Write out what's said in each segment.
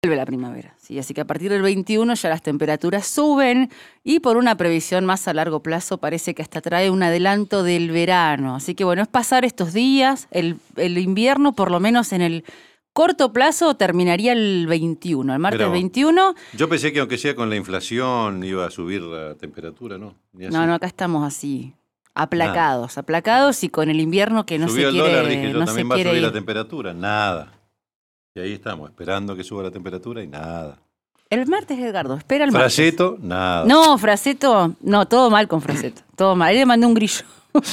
Vuelve la primavera, sí, así que a partir del 21 ya las temperaturas suben y por una previsión más a largo plazo parece que hasta trae un adelanto del verano. Así que bueno, es pasar estos días, el invierno por lo menos en el corto plazo terminaría el 21, el martes 21. Yo pensé que aunque sea con la inflación iba a subir la temperatura, ¿no? No, acá estamos así, aplacados y con el invierno que no se quiere. Subió el dólar, dije yo, no también se va a quiere subir ir. la temperatura, nada. Y ahí estamos, esperando que suba la temperatura y nada. El martes, Edgardo, espera el martes. Fraseto, nada. No, Fraseto, no, todo mal con Fraseto, todo mal. Ahí le mandé un grillo.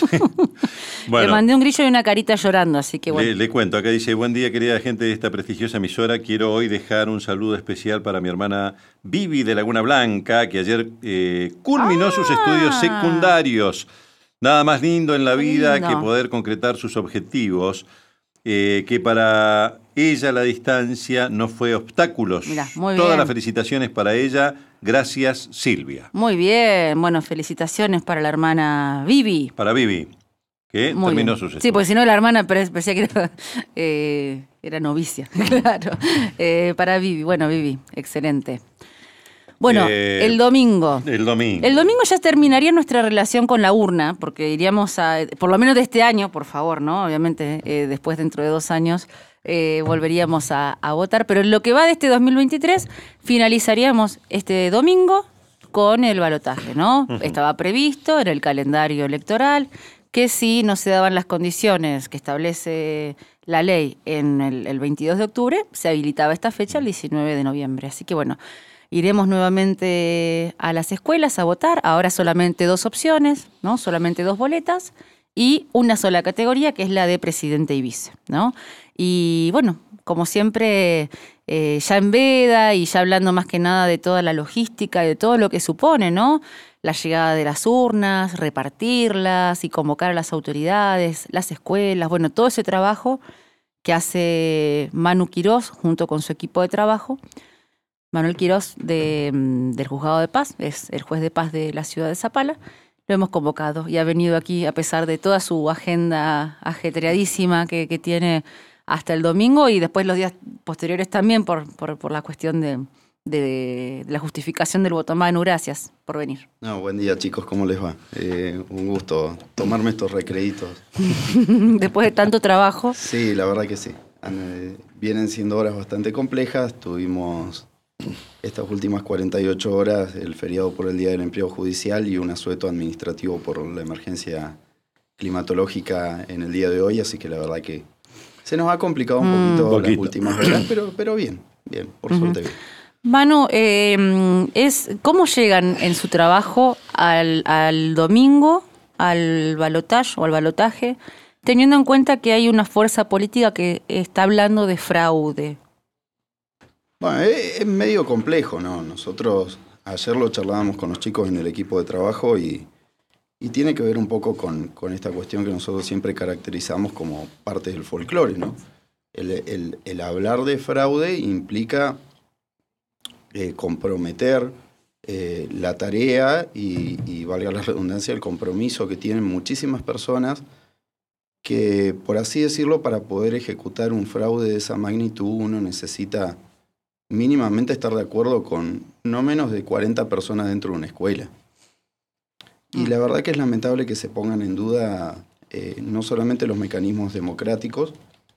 Bueno, le mandé un grillo y una carita llorando, así que bueno. Le cuento, acá dice: buen día, querida gente de esta prestigiosa emisora. Quiero hoy dejar un saludo especial para mi hermana Vivi de Laguna Blanca, que ayer culminó sus estudios secundarios. Nada más lindo en la vida que poder concretar sus objetivos. Que para ella la distancia no fue obstáculos. Mirá, muy Todas bien. las felicitaciones para ella. Gracias, Silvia. Muy bien, bueno, felicitaciones para la hermana Vivi. Para Vivi, que Muy terminó bien. sus estudios. Sí, porque si no la hermana parecía que era novicia, claro. Para Vivi, bueno, Vivi, excelente. Bueno, el domingo. El domingo. El domingo ya terminaría nuestra relación con la urna, porque iríamos a, por lo menos de este año, por favor, ¿no? Obviamente, después dentro de 2 años volveríamos a votar, pero en lo que va de este 2023 finalizaríamos este domingo con el balotaje, ¿no? Estaba previsto en el calendario electoral que si no se daban las condiciones que establece la ley en el 22 de octubre, se habilitaba esta fecha el 19 de noviembre. Así que bueno, iremos nuevamente a las escuelas a votar, ahora solamente 2 opciones, ¿no? Solamente 2 boletas y una sola categoría que es la de presidente y vice, ¿no? Y bueno, como siempre, ya en veda y ya hablando más que nada de toda la logística y de todo lo que supone, ¿no? La llegada de las urnas, repartirlas y convocar a las autoridades, las escuelas, bueno, todo ese trabajo que hace Manu Quirós junto con su equipo de trabajo. Manuel Quirós del Juzgado de Paz, es el juez de paz de la ciudad de Zapala. Lo hemos convocado y ha venido aquí a pesar de toda su agenda ajetreadísima que tiene hasta el domingo y después los días posteriores también por la cuestión de la justificación del voto. Manu, gracias por venir. No, buen día chicos, ¿cómo les va? Un gusto tomarme estos recreitos. Después de tanto trabajo. Sí, la verdad que sí. Vienen siendo horas bastante complejas. Tuvimos estas últimas 48 horas el feriado por el Día del Empleo Judicial y un asueto administrativo por la emergencia climatológica en el día de hoy, así que la verdad que se nos ha complicado un poquito las últimas horas, pero bien, por suerte bien. Manu, ¿cómo llegan en su trabajo al domingo, al balotaje o al balotaje, teniendo en cuenta que hay una fuerza política que está hablando de fraude? Bueno, es medio complejo, ¿no? Nosotros ayer lo charlábamos con los chicos en el equipo de trabajo y tiene que ver un poco con esta cuestión que nosotros siempre caracterizamos como parte del folclore, ¿no? El hablar de fraude implica comprometer la tarea y valga la redundancia, el compromiso que tienen muchísimas personas que, por así decirlo, para poder ejecutar un fraude de esa magnitud uno necesita mínimamente estar de acuerdo con no menos de 40 personas dentro de una escuela. Y la verdad que es lamentable que se pongan en duda no solamente los mecanismos democráticos,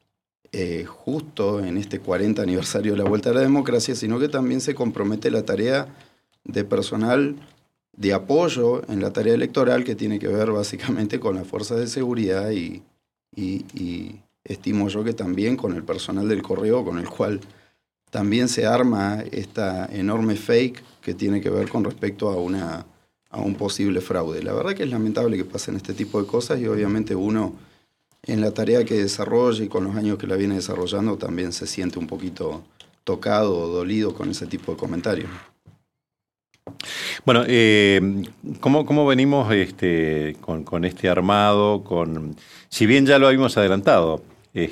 justo en este 40 aniversario de la Vuelta a la Democracia, sino que también se compromete la tarea de personal de apoyo en la tarea electoral que tiene que ver básicamente con las fuerzas de seguridad y estimo yo que también con el personal del correo con el cual también se arma esta enorme fake que tiene que ver con respecto a un posible fraude. La verdad que es lamentable que pasen este tipo de cosas y obviamente uno en la tarea que desarrolla y con los años que la viene desarrollando también se siente un poquito tocado o dolido con ese tipo de comentarios. Bueno, ¿cómo venimos con este armado? Si bien ya lo habíamos adelantado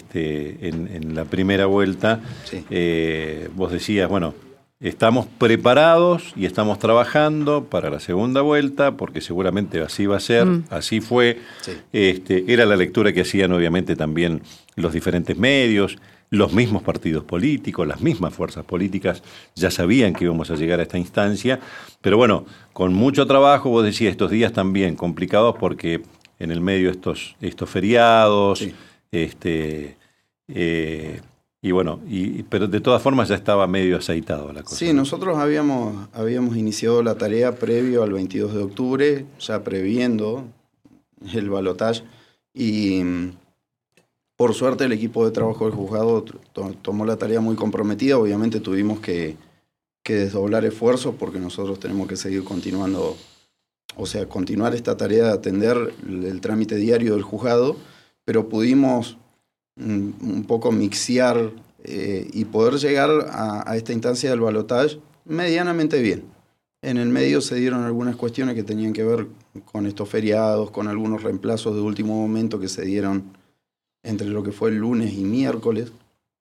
en la primera vuelta, sí. Vos decías, bueno, estamos preparados y estamos trabajando para la segunda vuelta, porque seguramente así va a ser, así fue. Sí. Era la lectura que hacían obviamente también los diferentes medios. los mismos partidos políticos, las mismas fuerzas políticas ya sabían que íbamos a llegar a esta instancia, pero bueno, con mucho trabajo, vos decías, estos días también complicados porque en el medio estos feriados, Sí. Y bueno, pero de todas formas ya estaba medio aceitado la cosa. Sí, nosotros habíamos iniciado la tarea previo al 22 de octubre, ya previendo el balotaje, y por suerte el equipo de trabajo del juzgado tomó la tarea muy comprometida. Obviamente tuvimos que desdoblar esfuerzos porque nosotros tenemos que seguir continuando, o sea, continuar esta tarea de atender el trámite diario del juzgado, pero pudimos un poco mixear y poder llegar a esta instancia del balotaje medianamente bien. En el medio se dieron algunas cuestiones que tenían que ver con estos feriados, con algunos reemplazos de último momento que se dieron entre lo que fue el lunes y miércoles.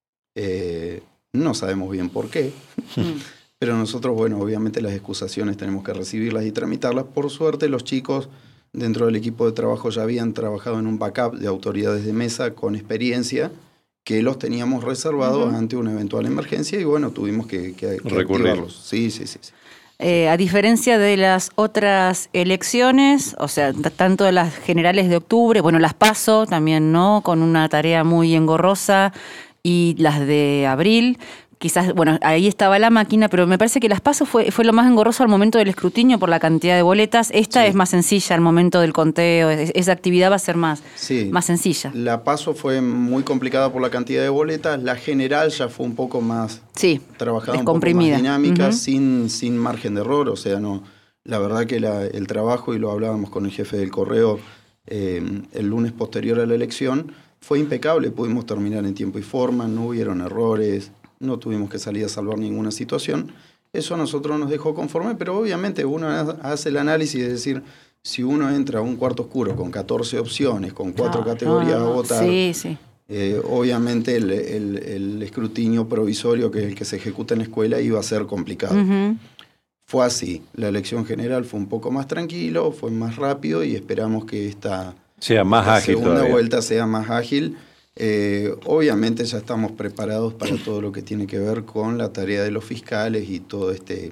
No sabemos bien por qué, pero nosotros, bueno, obviamente las excusaciones tenemos que recibirlas y tramitarlas. Por suerte los chicos dentro del equipo de trabajo ya habían trabajado en un backup de autoridades de mesa con experiencia que los teníamos reservados ante una eventual emergencia y bueno, tuvimos que activarlos. Sí. A diferencia de las otras elecciones, o sea, tanto de las generales de octubre, bueno, las PASO también, ¿no? Con una tarea muy engorrosa, y las de abril, quizás, bueno, ahí estaba la máquina, pero me parece que las PASO fue lo más engorroso al momento del escrutinio por la cantidad de boletas. Esta es más sencilla al momento del conteo, esa actividad va a ser más sencilla. La PASO fue muy complicada por la cantidad de boletas, la general ya fue un poco más trabajada, un poco más dinámica, sin margen de error, o sea, no. La verdad que el trabajo, y lo hablábamos con el jefe del correo el lunes posterior a la elección, fue impecable, pudimos terminar en tiempo y forma, no hubieron errores, no tuvimos que salir a salvar ninguna situación. Eso a nosotros nos dejó conforme, pero obviamente uno hace el análisis de decir, si uno entra a un cuarto oscuro con 14 opciones, con 4 categorías a votar, obviamente el escrutinio provisorio, que es el que se ejecuta en la escuela, iba a ser complicado. Fue así. La elección general fue un poco más tranquilo, fue más rápido y esperamos que esta segunda vuelta sea más ágil. Obviamente ya estamos preparados para todo lo que tiene que ver con la tarea de los fiscales y todo este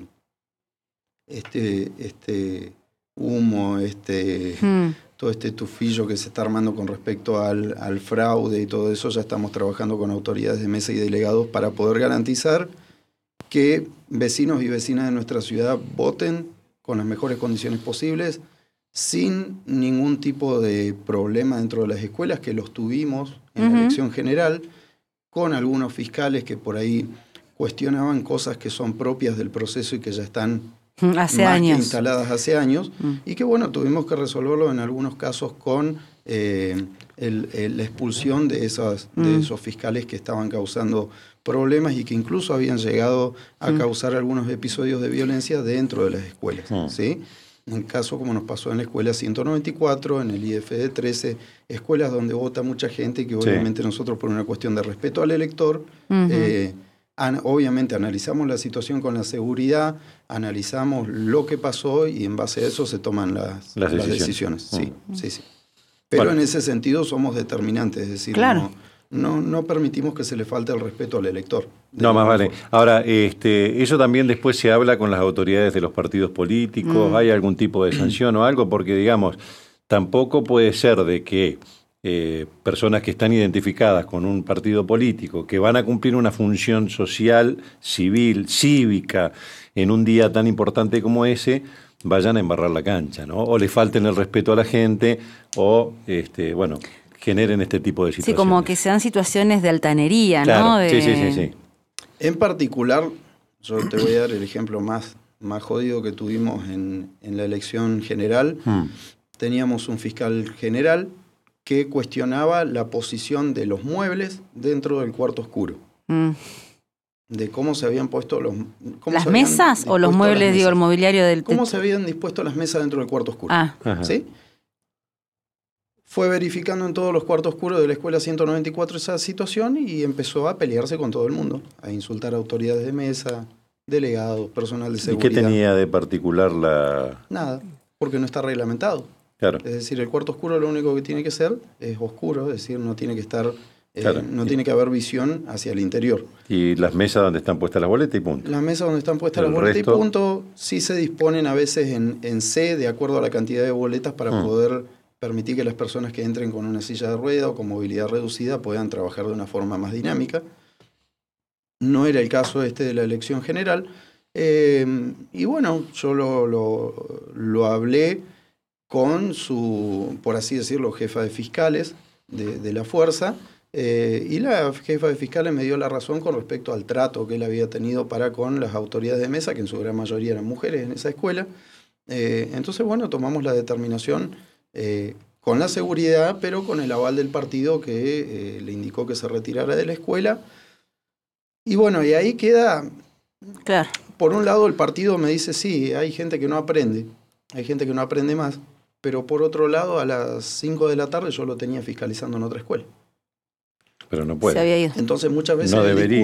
humo, todo este tufillo que se está armando con respecto al fraude y todo eso. Ya estamos trabajando con autoridades de mesa y delegados para poder garantizar que vecinos y vecinas de nuestra ciudad voten con las mejores condiciones posibles, sin ningún tipo de problema dentro de las escuelas, que los tuvimos en la elección general, con algunos fiscales que por ahí cuestionaban cosas que son propias del proceso y que ya están instaladas hace años, y que bueno, tuvimos que resolverlo en algunos casos con la expulsión de esos fiscales que estaban causando problemas y que incluso habían llegado a causar algunos episodios de violencia dentro de las escuelas, ¿sí? En caso como nos pasó en la escuela 194, en el IFD 13, escuelas donde vota mucha gente y que obviamente nosotros, por una cuestión de respeto al elector, obviamente analizamos la situación con la seguridad, analizamos lo que pasó y en base a eso se toman las decisiones. Sí. Pero bueno, en ese sentido somos determinantes, es decir, no permitimos que se le falte el respeto al elector. No, más vale. Ahora, eso también después se habla con las autoridades de los partidos políticos. ¿Hay algún tipo de sanción o algo? Porque, digamos, tampoco puede ser de que personas que están identificadas con un partido político, que van a cumplir una función social, civil, cívica, en un día tan importante como ese, vayan a embarrar la cancha, ¿no? O le falten el respeto a la gente, o, generen este tipo de situaciones. Sí, como que sean situaciones de altanería, ¿no? Sí. En particular, yo te voy a dar el ejemplo más jodido que tuvimos en la elección general. Teníamos un fiscal general que cuestionaba la posición de los muebles dentro del cuarto oscuro. De cómo se habían puesto ¿Las mesas o los muebles, digo, el mobiliario del techo? ¿Cómo se habían dispuesto las mesas dentro del cuarto oscuro? ¿Sí? Fue verificando en todos los cuartos oscuros de la escuela 194 esa situación y empezó a pelearse con todo el mundo, a insultar a autoridades de mesa, delegados, personal de seguridad. ¿Y qué tenía de particular Nada, porque no está reglamentado. Claro. Es decir, el cuarto oscuro lo único que tiene que ser es oscuro, es decir, no tiene que estar Claro. No tiene que haber visión hacia el interior. Y las mesas donde están puestas las boletas y punto. Las mesas donde están puestas las boletas y punto, sí se disponen a veces en C, de acuerdo a la cantidad de boletas, para poder permitir que las personas que entren con una silla de rueda o con movilidad reducida puedan trabajar de una forma más dinámica. No era el caso de la elección general. Y bueno, yo lo hablé con su, por así decirlo, jefa de fiscales de la fuerza, y la jefa de fiscales me dio la razón con respecto al trato que él había tenido para con las autoridades de mesa, que en su gran mayoría eran mujeres en esa escuela. Entonces, bueno, tomamos la determinación con la seguridad, pero con el aval del partido que le indicó que se retirara de la escuela. Y bueno, y ahí queda... Claro. Por un lado, el partido me dice, sí, hay gente que no aprende, hay gente que no aprende más, pero por otro lado, a las 5 de la tarde yo lo tenía fiscalizando en otra escuela. Pero no puede. Se había ido. Entonces muchas veces,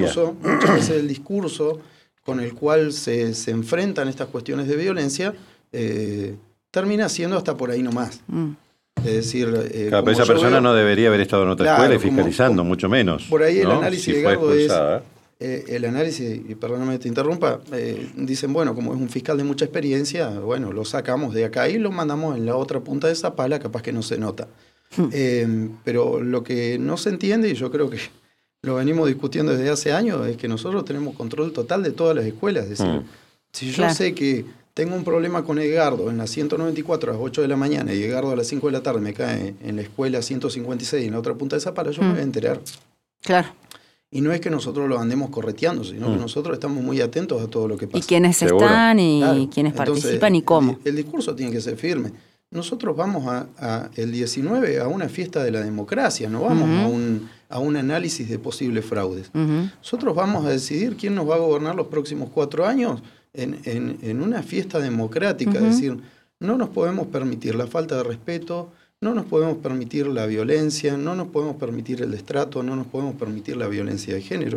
el discurso con el cual se enfrentan estas cuestiones de violencia termina siendo hasta por ahí nomás. Es decir, pero esa persona no debería haber estado en otra escuela y fiscalizando, mucho menos. Por ahí el ¿no? análisis de Gardo es... el análisis, y perdóname que te interrumpa, dicen, bueno, como es un fiscal de mucha experiencia, bueno, lo sacamos de acá y lo mandamos en la otra punta de esa pala, capaz que no se nota. Pero lo que no se entiende, y yo creo que lo venimos discutiendo desde hace años, es que nosotros tenemos control total de todas las escuelas. Es decir, si yo sé que tengo un problema con Edgardo en la 194 a las 8 de la mañana y Edgardo a las 5 de la tarde me cae en la escuela 156 en la otra punta de esa pala, yo me voy a enterar. Claro. Y no es que nosotros lo andemos correteando, sino que nosotros estamos muy atentos a todo lo que pasa. Y quiénes están y quiénes participan y cómo. El discurso tiene que ser firme. Nosotros vamos el 19 a una fiesta de la democracia, no vamos a un análisis de posibles fraudes. Nosotros vamos a decidir quién nos va a gobernar los próximos 4 años en una fiesta democrática. Es decir, no nos podemos permitir la falta de respeto, no nos podemos permitir la violencia, no nos podemos permitir el destrato, no nos podemos permitir la violencia de género.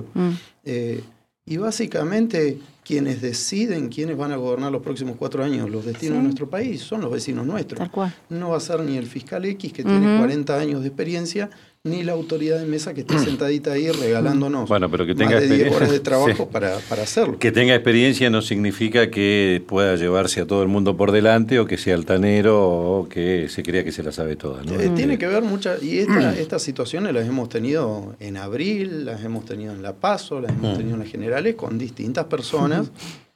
Y básicamente quienes deciden quiénes van a gobernar los próximos 4 años los destinos de nuestro país son los vecinos nuestros. Tal cual. No va a ser ni el fiscal X que tiene 40 años de experiencia, ni la autoridad de mesa que está sentadita ahí regalándonos pero que tenga más de 10 horas de trabajo para hacerlo. Que tenga experiencia no significa que pueda llevarse a todo el mundo por delante o que sea altanero o que se crea que se la sabe toda, ¿no? Tiene que ver muchas, y estas situaciones las hemos tenido en abril, las hemos tenido en La Paso, las hemos tenido en las generales con distintas personas.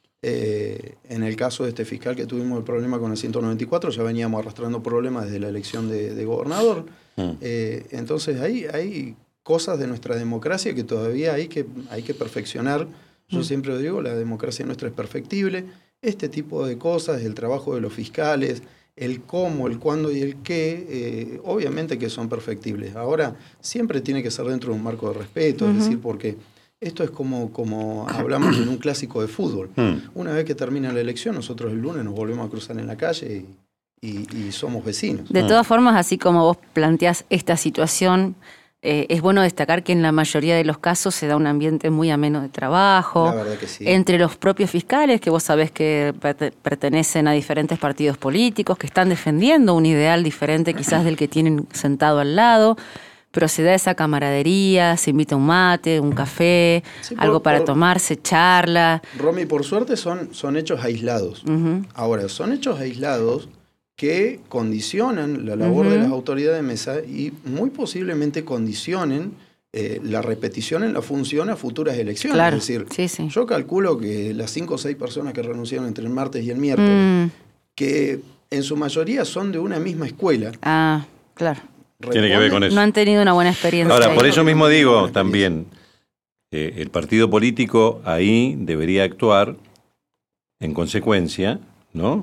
En el caso de este fiscal que tuvimos el problema con el 194, ya veníamos arrastrando problemas desde la elección de gobernador. Entonces hay cosas de nuestra democracia que todavía hay que perfeccionar. Yo siempre digo, la democracia nuestra es perfectible. Este tipo de cosas, el trabajo de los fiscales, el cómo, el cuándo y el qué, obviamente que son perfectibles. Ahora, siempre tiene que ser dentro de un marco de respeto, es decir, porque esto es como hablamos en un clásico de fútbol. Una vez que termina la elección, nosotros el lunes nos volvemos a cruzar en la calle y somos vecinos. De todas formas, así como vos planteás esta situación, es bueno destacar que en la mayoría de los casos se da un ambiente muy ameno de trabajo. La verdad que sí. Entre los propios fiscales, que vos sabés que pertenecen a diferentes partidos políticos, que están defendiendo un ideal diferente quizás del que tienen sentado al lado, pero se da esa camaradería, se invita un mate, un café, algo para tomar, se charla. Romy, por suerte son hechos aislados. Ahora, son hechos aislados que condicionan la labor de las autoridades de mesa y muy posiblemente condicionen la repetición en la función a futuras elecciones. Claro, es decir, yo calculo que las 5 o 6 personas que renunciaron entre el martes y el miércoles, que en su mayoría son de una misma escuela. Ah, claro. Tiene que ver con eso. No han tenido una buena experiencia. Ahora, por eso mismo digo también, el partido político ahí debería actuar en consecuencia, ¿no?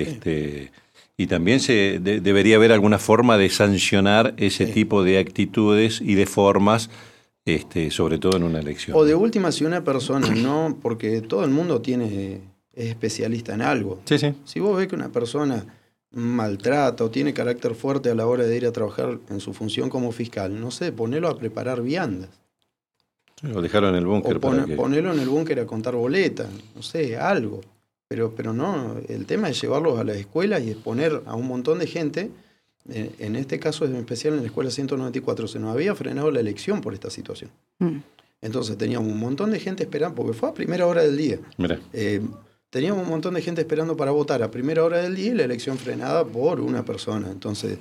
Y también debería haber alguna forma de sancionar ese tipo de actitudes y de formas, sobre todo en una elección. O de última, si una persona, ¿no? Porque todo el mundo es especialista en algo. Sí, sí. Si vos ves que una persona maltrata o tiene carácter fuerte a la hora de ir a trabajar en su función como fiscal, no sé, ponelo a preparar viandas. Lo dejaron en el búnker. Ponelo en el búnker a contar boletas, no sé, algo. Pero no, el tema es llevarlos a las escuelas y exponer a un montón de gente En este caso en especial en la escuela 194 se nos había frenado la elección por esta situación. Entonces teníamos un montón de gente esperando, porque fue a primera hora del día. Teníamos un montón de gente esperando para votar a primera hora del día y la elección frenada por una persona. Entonces,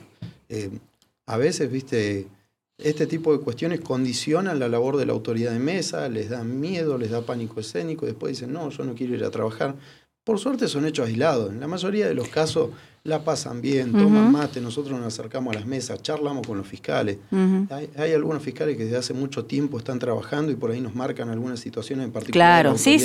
a veces, viste, este tipo de cuestiones condicionan la labor de la autoridad de mesa, les da miedo, les da pánico escénico, y después dicen, no, yo no quiero ir a trabajar. Por suerte son hechos aislados. En la mayoría de los casos la pasan bien, toman mate, nosotros nos acercamos a las mesas, charlamos con los fiscales. Hay algunos fiscales que desde hace mucho tiempo están trabajando y por ahí nos marcan algunas situaciones en particular. Claro, sí.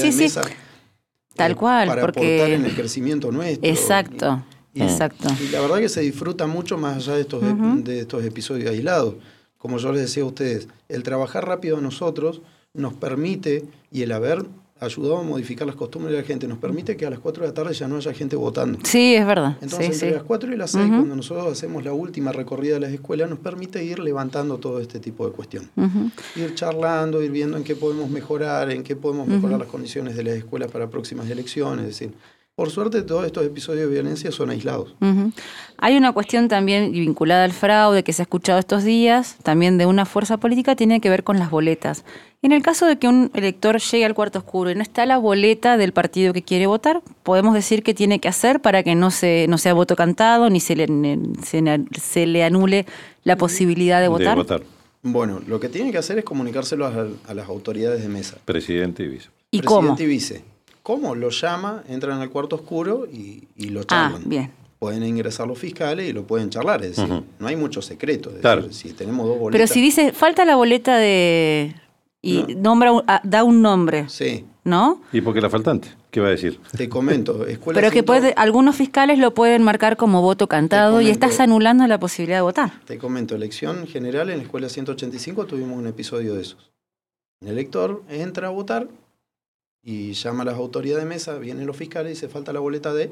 Tal cual. Para aportar en el crecimiento nuestro. Exacto. Exacto. Y la verdad que se disfruta mucho más allá de estos episodios aislados. Como yo les decía a ustedes, el trabajar rápido a nosotros nos permite, y el haber ayudado a modificar las costumbres de la gente, nos permite que a las 4 de la tarde ya no haya gente votando. Sí, es verdad. Entonces, entre las 4 y las 6, cuando nosotros hacemos la última recorrida de las escuelas, nos permite ir levantando todo este tipo de cuestiones. Ir charlando, ir viendo en qué podemos mejorar, en qué podemos mejorar las condiciones de las escuelas para próximas elecciones. Es decir, por suerte, todos estos episodios de violencia son aislados. Hay una cuestión también vinculada al fraude que se ha escuchado estos días, también de una fuerza política, tiene que ver con las boletas. En el caso de que un elector llegue al cuarto oscuro y no está la boleta del partido que quiere votar, podemos decir qué tiene que hacer para que no sea voto cantado ni se le anule la posibilidad de votar. Bueno, lo que tiene que hacer es comunicárselo a las autoridades de mesa. Presidente y vice. ¿Y cómo? Presidente y vice. ¿Cómo? Lo llama, entran al cuarto oscuro y lo charlan. Bien. Pueden ingresar los fiscales y lo pueden charlar. Es decir, no hay mucho secreto. Es decir, si tenemos 2 boletas. Pero si dice, falta la boleta de... y da un nombre. Sí. ¿No? ¿Y por qué la faltante? ¿Qué va a decir? Te comento. Pero que algunos fiscales lo pueden marcar como voto cantado y estás anulando la posibilidad de votar. Te comento, elección general en la escuela 185 tuvimos un episodio de esos. El elector entra a votar y llama a las autoridades de mesa, vienen los fiscales y dice, falta la boleta de...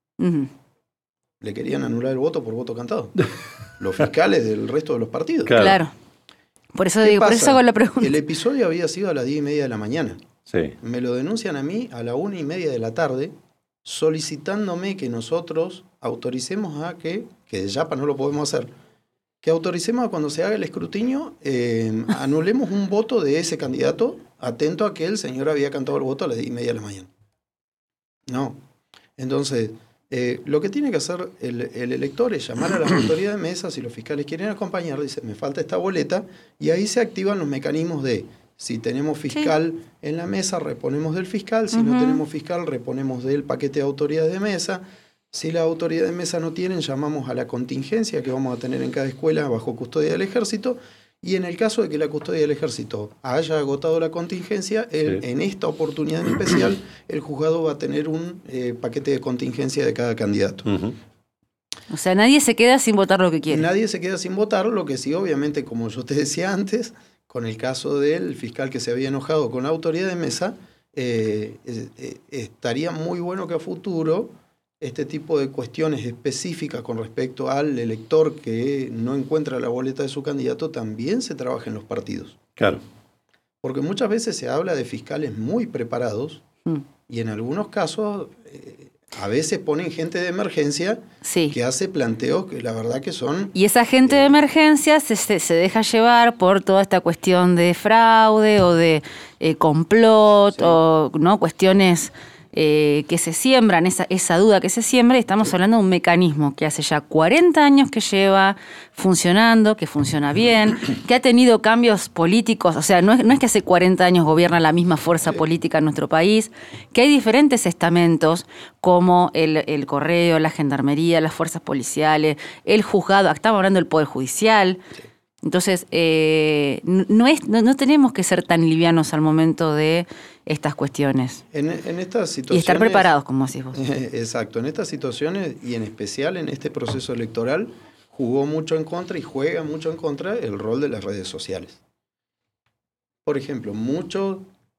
Le querían anular el voto por voto cantado. Los fiscales del resto de los partidos. Claro. Por eso digo, por eso hago la pregunta. El episodio había sido a las 10:30 de la mañana. Sí. Me lo denuncian a mí a las 1:30 de la tarde, solicitándome que nosotros autoricemos a que de Yapa no lo podemos hacer, que autoricemos a cuando se haga el escrutinio, anulemos un voto de ese candidato, atento a que el señor había cantado el voto a las 10:30 de la mañana. No. Entonces, lo que tiene que hacer el elector es llamar a las autoridades de mesa, si los fiscales quieren acompañar, dice, me falta esta boleta, y ahí se activan los mecanismos de, si tenemos fiscal en la mesa, reponemos del fiscal, si no tenemos fiscal, reponemos del paquete de autoridades de mesa. Si las autoridades de mesa no tienen, llamamos a la contingencia que vamos a tener en cada escuela bajo custodia del ejército, y en el caso de que la custodia del ejército haya agotado la contingencia, en esta oportunidad en especial, el juzgado va a tener un paquete de contingencia de cada candidato. O sea, nadie se queda sin votar lo que quiere. Nadie se queda sin votar, lo que sí, obviamente, como yo te decía antes, con el caso del fiscal que se había enojado con la autoridad de mesa, estaría muy bueno que a futuro este tipo de cuestiones específicas con respecto al elector que no encuentra la boleta de su candidato también se trabaja en los partidos. Claro. Porque muchas veces se habla de fiscales muy preparados y en algunos casos a veces ponen gente de emergencia que hace planteos que la verdad que son... Y esa gente de emergencia se deja llevar por toda esta cuestión de fraude o de complot o no cuestiones... que se siembran, esa duda que se siembra, y estamos hablando de un mecanismo que hace ya 40 años que lleva funcionando, que funciona bien, que ha tenido cambios políticos, o sea, no es que hace 40 años gobierna la misma fuerza política en nuestro país, que hay diferentes estamentos como el Correo, la Gendarmería, las fuerzas policiales, el juzgado, estamos hablando del Poder Judicial. Entonces, no tenemos que ser tan livianos al momento de estas cuestiones. En estas situaciones... Y estar preparados, como decís vos. Exacto. En estas situaciones, y en especial en este proceso electoral, jugó mucho en contra y juega mucho en contra el rol de las redes sociales. Por ejemplo, muchas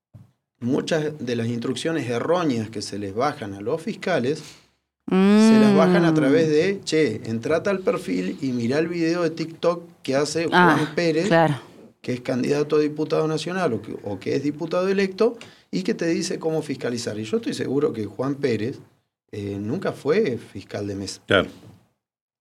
de las instrucciones erróneas que se les bajan a los fiscales... se las bajan a través de, entrate al perfil y mirá el video de TikTok que hace Juan Pérez, que es candidato a diputado nacional o que es diputado electo, y que te dice cómo fiscalizar. Y yo estoy seguro que Juan Pérez nunca fue fiscal de mesa. Claro.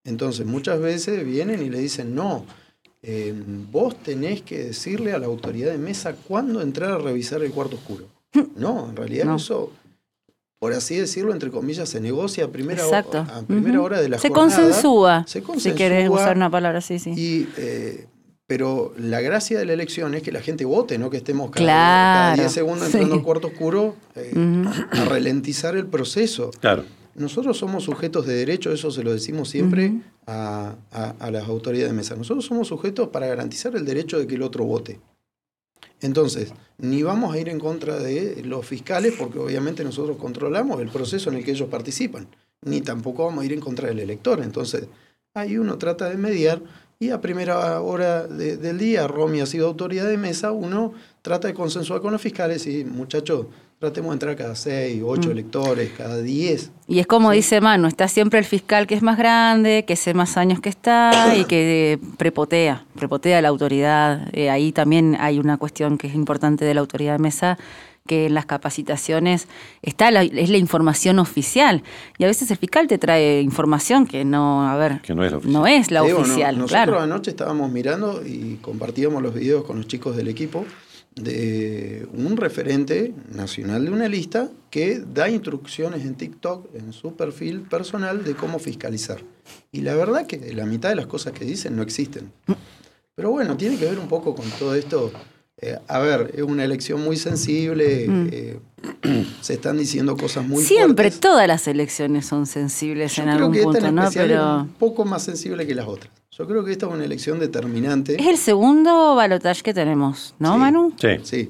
Entonces, muchas veces vienen y le dicen, no, vos tenés que decirle a la autoridad de mesa cuándo entrar a revisar el cuarto oscuro. No, en realidad No. eso, por así decirlo, entre comillas, se negocia a primera Exacto. hora de la Se jornada. consensúa, Se si querés usar una palabra así, sí. Pero la gracia de la elección es que la gente vote, no que estemos cada Claro, 10 segundos entrando sí. al cuarto oscuro a ralentizar el proceso. Claro. Nosotros somos sujetos de derecho, eso se lo decimos siempre a las autoridades de mesa. Nosotros somos sujetos para garantizar el derecho de que el otro vote. Entonces, ni vamos a ir en contra de los fiscales, porque obviamente nosotros controlamos el proceso en el que ellos participan, ni tampoco vamos a ir en contra del elector. Entonces, ahí uno trata de mediar, y a primera hora del día, Romy ha sido autoridad de mesa, uno trata de consensuar con los fiscales y, muchachos, tratemos de entrar cada 6, 8 electores, cada 10. Y es como dice Manu, está siempre el fiscal que es más grande, que hace más años que está y que prepotea la autoridad. Ahí también hay una cuestión que es importante de la autoridad de mesa, que en las capacitaciones es la información oficial. Y a veces el fiscal te trae información que no, que no es la oficial. No es la oficial, nosotros claro. anoche estábamos mirando y compartíamos los videos con los chicos del equipo de un referente nacional de una lista que da instrucciones en TikTok, en su perfil personal, de cómo fiscalizar. Y la verdad que la mitad de las cosas que dicen no existen. Pero bueno, tiene que ver un poco con todo esto. A ver, es una elección muy sensible, se están diciendo cosas muy Siempre, fuertes. todas las elecciones son sensibles en algún Yo creo que esta punto, en ¿no? especial es Pero un poco más sensible que las otras. Yo creo que esta es una elección determinante. es el segundo balotaje que tenemos, ¿no, Sí. Manu? Sí. Sí.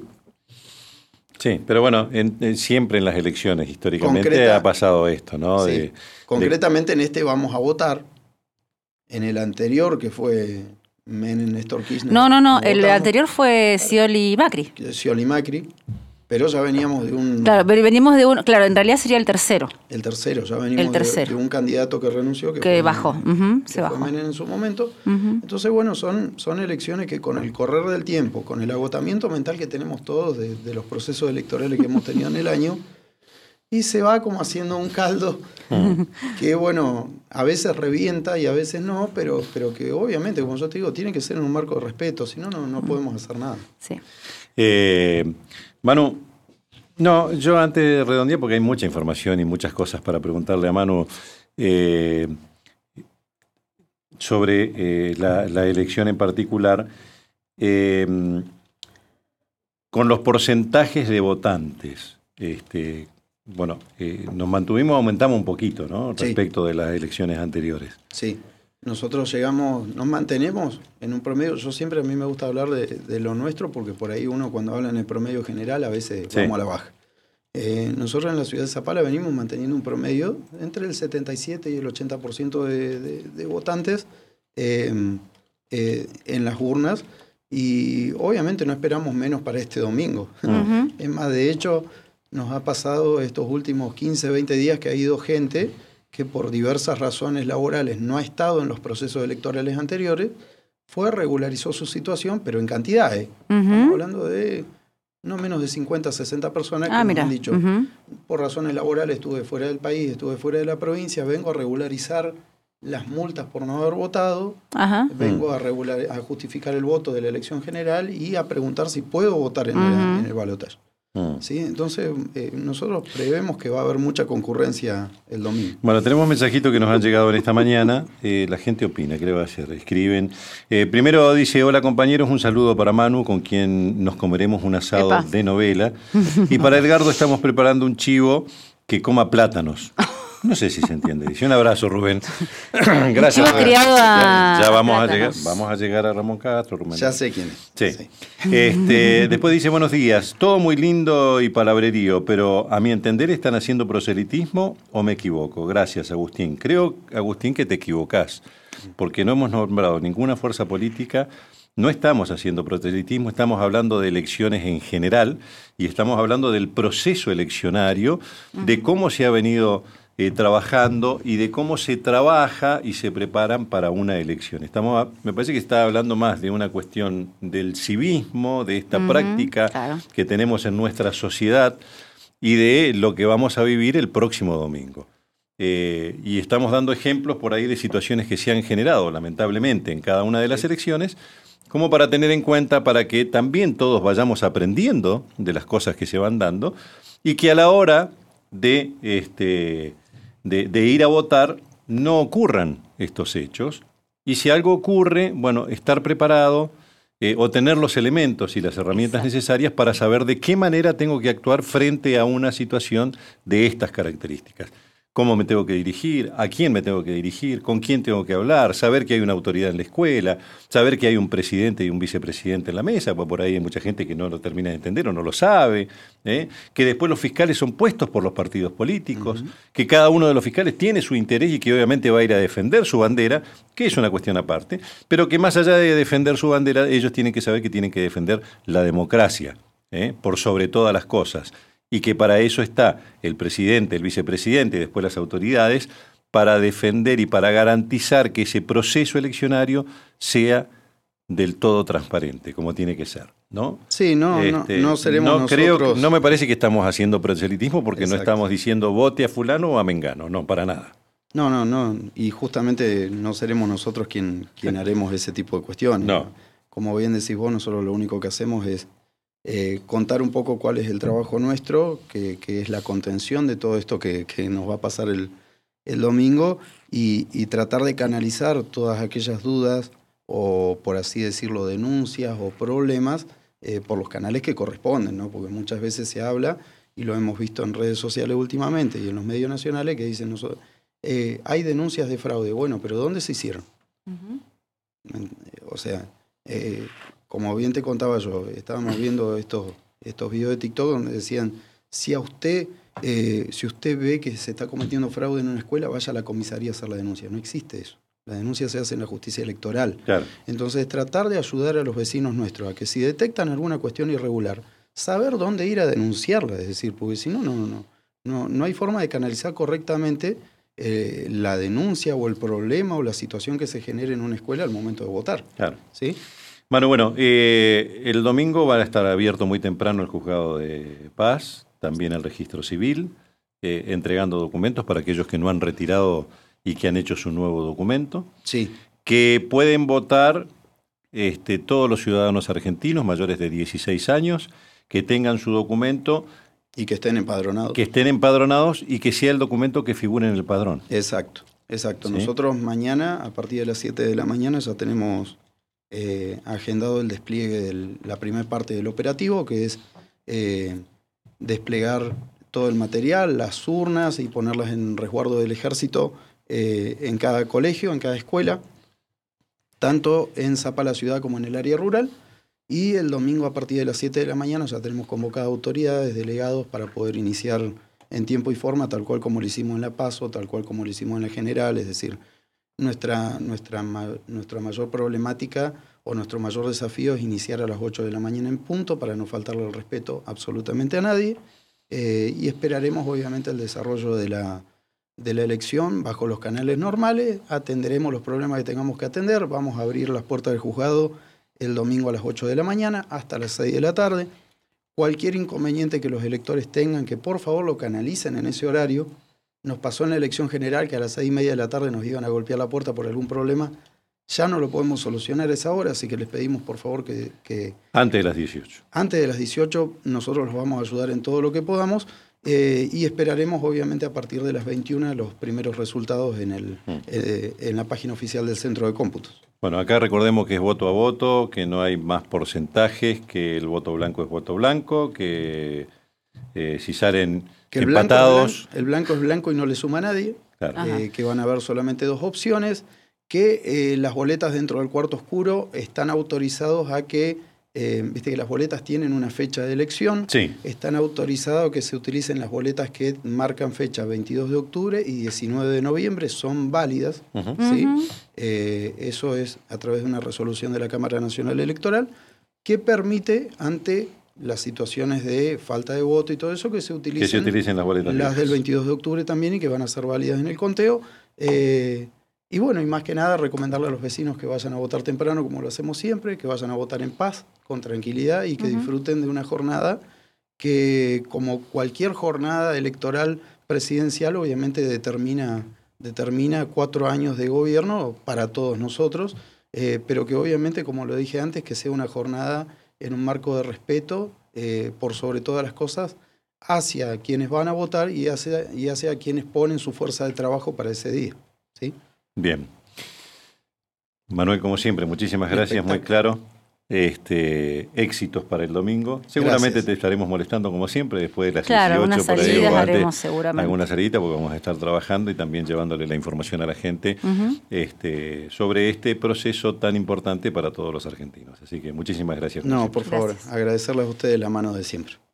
Sí, pero bueno, siempre en las elecciones históricamente ha pasado esto, ¿no? Sí. Concretamente en este vamos a votar. En el anterior, que fue Menem, Néstor Kirchner. No, votamos. el anterior fue Scioli y Macri. Scioli Macri, pero ya veníamos de un... Claro, pero venimos de uno, claro, en realidad sería el tercero. El tercero, ya venimos El tercero. de un candidato que renunció. Que fue bajó, Menem, se que bajó. fue Menem en su momento. Entonces, bueno, son elecciones que con el correr del tiempo, con el agotamiento mental que tenemos todos de los procesos electorales que hemos tenido en el año, y se va como haciendo un caldo que, bueno, a veces revienta y a veces no, pero que obviamente, como yo te digo, tiene que ser en un marco de respeto, si no, no podemos hacer nada. Sí. Manu, no, yo antes de redondear, porque hay mucha información y muchas cosas para preguntarle a Manu sobre la elección en particular, con los porcentajes de votantes. Bueno, aumentamos un poquito, ¿no? Sí. Respecto de las elecciones anteriores. Sí, nosotros nos mantenemos en un promedio. Yo siempre, a mí me gusta hablar de lo nuestro, porque por ahí uno cuando habla en el promedio general a veces vamos a la baja. Nosotros en la ciudad de Zapala venimos manteniendo un promedio entre el 77 y el 80% de votantes en las urnas, y obviamente no esperamos menos para este domingo. Es más, de hecho, nos ha pasado estos últimos 15, 20 días que ha ido gente que por diversas razones laborales no ha estado en los procesos electorales anteriores, regularizó su situación, pero en cantidades. Estamos hablando de no menos de 50, 60 personas que nos han dicho, por razones laborales estuve fuera del país, estuve fuera de la provincia, vengo a regularizar las multas por no haber votado, vengo a justificar el voto de la elección general y a preguntar si puedo votar en el balotaje. ¿Sí? Entonces, nosotros prevemos que va a haber mucha concurrencia el domingo. Bueno, tenemos mensajitos que nos han llegado en esta mañana. La gente opina, ¿qué le va a hacer? Escriben. Primero dice, hola compañeros, un saludo para Manu, con quien nos comeremos un asado de novela. Y para Edgardo estamos preparando un chivo que coma plátanos. No sé si se entiende. Dice, un abrazo, Rubén. Gracias. Chivo criado ya plátanos. vamos a llegar a Ramón Castro, Rubén. Ya sé quién es. Sí. Después dice, buenos días, todo muy lindo y palabrerío, pero a mi entender están haciendo proselitismo o me equivoco. Gracias, Agustín. Creo, Agustín, que te equivocás, porque no hemos nombrado ninguna fuerza política, no estamos haciendo proselitismo, estamos hablando de elecciones en general y estamos hablando del proceso eleccionario, de cómo se ha venido trabajando y de cómo se trabaja y se preparan para una elección. Me parece que está hablando más de una cuestión del civismo, de esta práctica que tenemos en nuestra sociedad y de lo que vamos a vivir el próximo domingo. y estamos dando ejemplos por ahí de situaciones que se han generado, lamentablemente, en cada una de las elecciones, como para tener en cuenta, para que también todos vayamos aprendiendo de las cosas que se van dando, y que a la hora de ir a votar no ocurran estos hechos. Y si algo ocurre, bueno, estar preparado o tener los elementos y las herramientas necesarias para saber de qué manera tengo que actuar frente a una situación de estas características. Cómo me tengo que dirigir, a quién me tengo que dirigir, con quién tengo que hablar, saber que hay una autoridad en la escuela, saber que hay un presidente y un vicepresidente en la mesa, pues por ahí hay mucha gente que no lo termina de entender o no lo sabe, que después los fiscales son puestos por los partidos políticos, que cada uno de los fiscales tiene su interés y que obviamente va a ir a defender su bandera, que es una cuestión aparte, pero que más allá de defender su bandera, ellos tienen que saber que tienen que defender la democracia, por sobre todas las cosas. Y que para eso está el presidente, el vicepresidente y después las autoridades, para defender y para garantizar que ese proceso eleccionario sea del todo transparente, como tiene que ser, ¿no? Sí, no seremos nosotros... No me parece que estamos haciendo proselitismo porque Exacto. no estamos diciendo vote a fulano o a mengano, no, para nada. No, y justamente no seremos nosotros quien haremos ese tipo de cuestiones. No. Como bien decís vos, nosotros lo único que hacemos es contar un poco cuál es el trabajo nuestro, que es la contención de todo esto que nos va a pasar el domingo, y tratar de canalizar todas aquellas dudas o, por así decirlo, denuncias o problemas por los canales que corresponden, ¿no? Porque muchas veces se habla, y lo hemos visto en redes sociales últimamente y en los medios nacionales, que dicen, hay denuncias de fraude. Bueno, pero ¿dónde se hicieron? O sea... como bien te contaba yo, estábamos viendo estos videos de TikTok donde decían, si usted ve que se está cometiendo fraude en una escuela, vaya a la comisaría a hacer la denuncia. No existe eso. La denuncia se hace en la justicia electoral. Claro. Entonces, tratar de ayudar a los vecinos nuestros a que si detectan alguna cuestión irregular, saber dónde ir a denunciarla. Es decir, porque si no hay forma de canalizar correctamente la denuncia o el problema o la situación que se genere en una escuela al momento de votar. Claro. ¿Sí? Bueno, el domingo va a estar abierto muy temprano el Juzgado de Paz, también el Registro Civil, entregando documentos para aquellos que no han retirado y que han hecho su nuevo documento. Sí. Que pueden votar todos los ciudadanos argentinos mayores de 16 años, que tengan su documento. Y que estén empadronados. Que estén empadronados y que sea el documento que figure en el padrón. Exacto. ¿Sí? Nosotros mañana, a partir de las 7 de la mañana, ya tenemos agendado el despliegue de la primera parte del operativo, que es desplegar todo el material, las urnas, y ponerlas en resguardo del ejército en cada colegio, en cada escuela, tanto en Zapala ciudad como en el área rural. Y el domingo a partir de las 7 de la mañana ya tenemos convocadas autoridades, delegados, para poder iniciar en tiempo y forma, tal cual como lo hicimos en la PASO, tal cual como lo hicimos en la General. Es decir, nuestra mayor problemática o nuestro mayor desafío es iniciar a las 8 de la mañana en punto, para no faltarle el respeto absolutamente a nadie, y esperaremos obviamente el desarrollo de la elección bajo los canales normales. Atenderemos los problemas que tengamos que atender. Vamos a abrir las puertas del juzgado el domingo a las 8 de la mañana hasta las 6 de la tarde. Cualquier inconveniente que los electores tengan, que por favor lo canalicen en ese horario. Nos pasó en la elección general que a las 6:30 de la tarde nos iban a golpear la puerta por algún problema. Ya no lo podemos solucionar a esa hora, así que les pedimos por favor que antes de las 18. Antes de las 18 nosotros los vamos a ayudar en todo lo que podamos, y esperaremos obviamente a partir de las 21 los primeros resultados en la página oficial del Centro de Cómputos. Bueno, acá recordemos que es voto a voto, que no hay más porcentajes, que el voto blanco es voto blanco, que si salen que empatados... El blanco es blanco y no le suma a nadie, claro. Que van a haber solamente 2 opciones, que las boletas dentro del cuarto oscuro están autorizados a que, viste que las boletas tienen una fecha de elección, sí. Están autorizados que se utilicen las boletas que marcan fecha 22 de octubre y 19 de noviembre, son válidas, ¿sí? Eso es a través de una resolución de la Cámara Nacional Electoral que permite, ante las situaciones de falta de voto y todo eso, que se utilicen las boletas. Las del 22 de octubre también, y que van a ser válidas en el conteo. Y bueno, y más que nada recomendarle a los vecinos que vayan a votar temprano, como lo hacemos siempre, que vayan a votar en paz, con tranquilidad, y que disfruten de una jornada que, como cualquier jornada electoral presidencial obviamente determina 4 años de gobierno para todos nosotros, pero que obviamente, como lo dije antes, que sea una jornada en un marco de respeto, por sobre todas las cosas, hacia quienes van a votar y hacia quienes ponen su fuerza de trabajo para ese día. ¿Sí? Bien. Manuel, como siempre, muchísimas gracias, muy claro. Éxitos para el domingo. Seguramente Gracias. Te estaremos molestando como siempre después de las Claro, 18 algunas por ahí, salidas o antes, haremos seguramente. alguna salidita, porque vamos a estar trabajando y también llevándole la información a la gente sobre este proceso tan importante para todos los argentinos. Así que muchísimas gracias. No, por favor, Gracias. agradecerles a ustedes la mano de siempre.